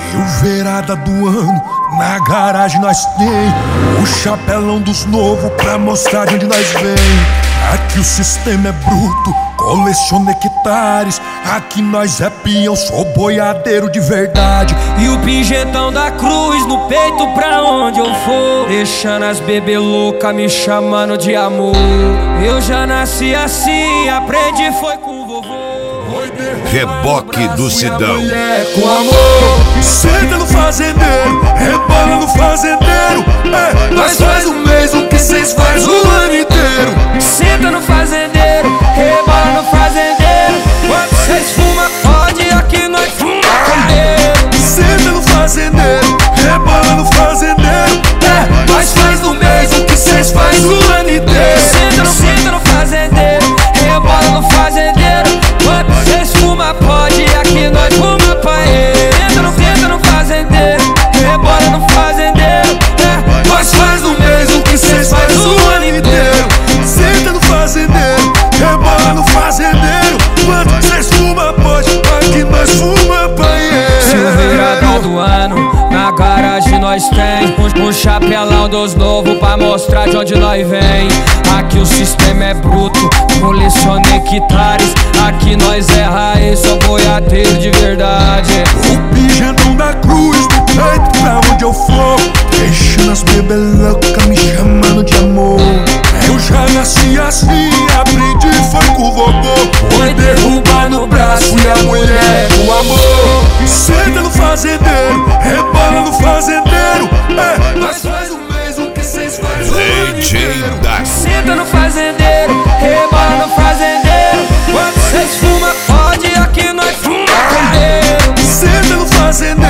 E o verada do ano, na garagem nós tem o chapelão dos novos pra mostrar de onde nós vem. Aqui o sistema é bruto, coleciona hectares. Aqui nós é peão, sou boiadeiro de verdade. E o pinjetão da cruz no peito pra onde eu for, deixando as bebê louca me chamando de amor. Eu já nasci assim, aprendi foi com o vovô. Reboque do Sidão. Com amor, senta no fazendeiro, rebola no fazendeiro. Nós faz um mês o que cês faz o ano inteiro. Senta no fazendeiro, rebola no fazendeiro. Quando cês fuma, pode, aqui nós fuma cadeiro. Senta no fazendeiro, rebola no fazendeiro. Nós faz um mês o que cês faz o ano inteiro. Senta no fazendeiro, rebola no fazendeiro. Quando cês fuma, pode, aqui nós fuma paeiro. Senta no fazendeiro, rebola no fazendeiro. Nós faz um mês o que cês faz o ano inteiro. Senta no fazendeiro, rebola no fazendeiro. Quando cês fuma, pode, aqui nós fuma paeiro. Se o virada do ano, na garagem nós tem um chapelão dos novos pra mostrar de onde nós vem. Aqui o sistema é bruto, coleciona hectares. Aqui nós é raiz, sou boiadeiro de verdade. O pinjetão da cruz no peito pra onde eu for, deixando as bebê louca me chamando de amor. Eu já nasci assim, aprendi foi com o vovô. Foi derrubar no braço e a mulher com amor. Senta no fazendeiro, rebola no fazendeiro. Nós faz um mês o que cês faz o ano inteiro. Senta no fazendeiro, rebola no fazendeiro. Quando cês fuma, pode, aqui nós fuma cadeiro. Senta no fazendeiro,